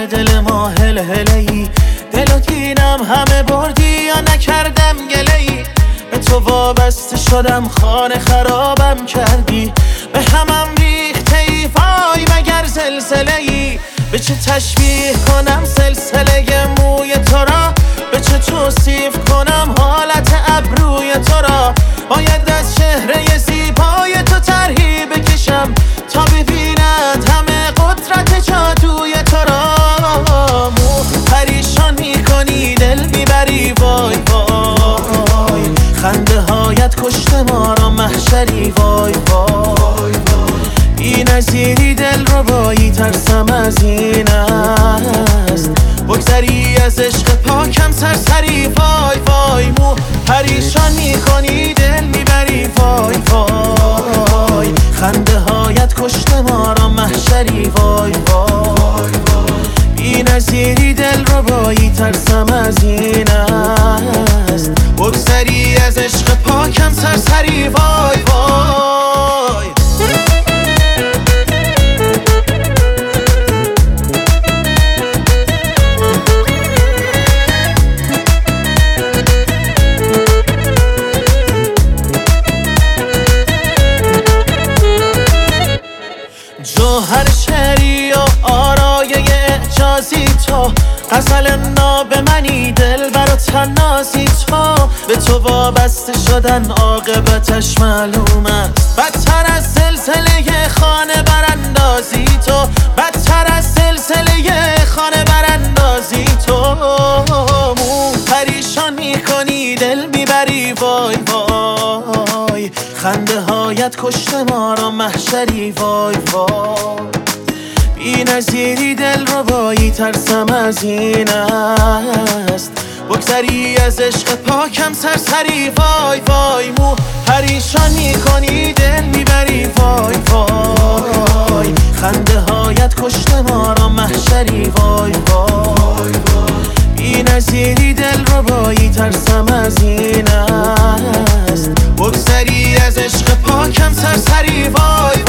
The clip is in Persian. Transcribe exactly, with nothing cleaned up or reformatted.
دل ما هل هلهی، دل و دینم همه بردی یا نکردم گلهی. به تو وابسته شدم خانه خرابم کردی، به همم ریخته ای وای مگر زلزله ای. به چه تشبیه کنم سلسله موی تو را، به چه توصیف کنم حالت ابروی تو را. باید از چهره زیبای تو طرحی بکشم تا ببیند همه قدرت جادوی تو را. مو پریشان میکنی دل میبری وای وای، خنده هایت کشته ما را محشری وای وای. بی نظیری دل رو بایی ترسم از این است، بگذری از عشق پاکم سرسری وای وای. مو پریشان میکنی دل میبری وای وای، خنده هایت کشته ما را محشری وای وای. بی نظیری دل رو بایی ترسم از این است، بگذری از عشق پاکم سرسری وای وای. جوهر شعری و آرایه اعجازی تو، غزل ناب منی دل برا تنازی تو. به تو وابسته شدن عاقبتش معلوم است، بدتر از سلسله خانه براندازی تو، بدتر از سلسله خانه براندازی تو. مو پریشان میکنی دل میبری وای وای، خنده هایت کشته ما را محشری وای وای. بی نظیری دل رو بایی ترسم از این است، بگذری از عشق پاکم سرسری وای وای. مو پریشان میکنی دل میبری وای وای، خنده هایت کشته ما را محشری وای وای. بی نظیری دل رو بایی ترسم از این است، بگذری از عشق پاکم سرسری وای.